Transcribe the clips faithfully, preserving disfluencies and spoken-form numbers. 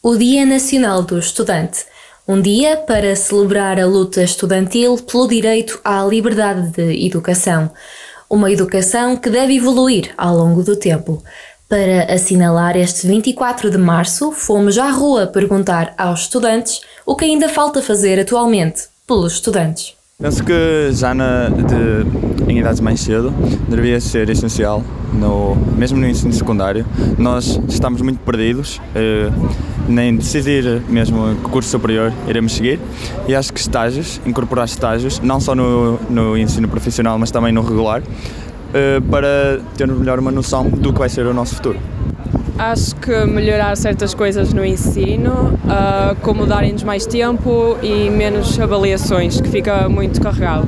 O Dia Nacional do Estudante. Um dia para celebrar a luta estudantil pelo direito à liberdade de educação. Uma educação que deve evoluir ao longo do tempo. Para assinalar este vinte e quatro de março, fomos à rua perguntar aos estudantes o que ainda falta fazer atualmente pelos estudantes. Penso que já na, de, em idades mais cedo deveria ser essencial, no, mesmo no ensino secundário. Nós estamos muito perdidos, eh, nem decidir mesmo que curso superior iremos seguir, e acho que estágios, incorporar estágios, não só no, no ensino profissional mas também no regular, eh, para termos melhor uma noção do que vai ser o nosso futuro. Acho que melhorar certas coisas no ensino, uh, como darem-nos mais tempo e menos avaliações, que fica muito carregado.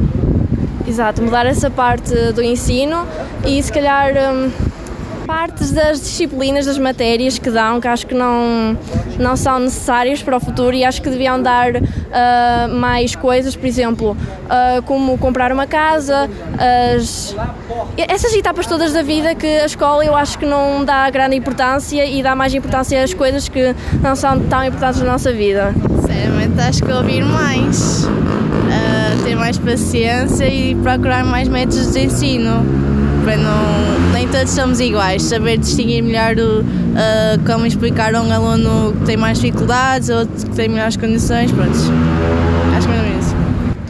Exato, mudar essa parte do ensino e se calhar um, partes das disciplinas, das matérias que dão, que acho que não, não são necessárias para o futuro e acho que deviam dar uh, mais coisas, por exemplo, uh, como comprar uma casa, as, essas etapas todas da vida que a escola eu acho que não dá grande importância e dá mais importância às coisas que não são tão importantes na nossa vida. Sinceramente acho que ouvir mais, uh, ter mais paciência e procurar mais métodos de ensino. Para não, nem todos somos iguais, saber distinguir melhor o, uh, como explicar a um aluno que tem mais dificuldades ou que tem melhores condições, pronto, acho que é isso.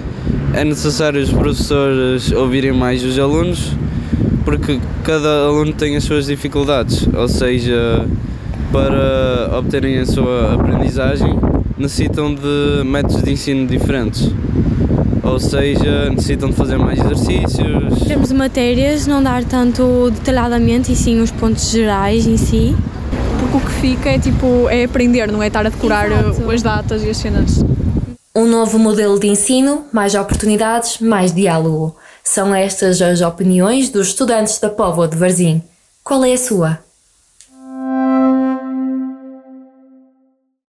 É necessário os professores ouvirem mais os alunos, porque cada aluno tem as suas dificuldades, ou seja, para obterem a sua aprendizagem necessitam de métodos de ensino diferentes. Ou seja, necessitam de fazer mais exercícios. Em termos de matérias, não dar tanto detalhadamente e sim os pontos gerais em si. Porque o que fica é tipo, é aprender, não é estar a decorar Exato. As datas e as cenas. Um novo modelo de ensino, mais oportunidades, mais diálogo. São estas as opiniões dos estudantes da Póvoa de Varzim. Qual é a sua?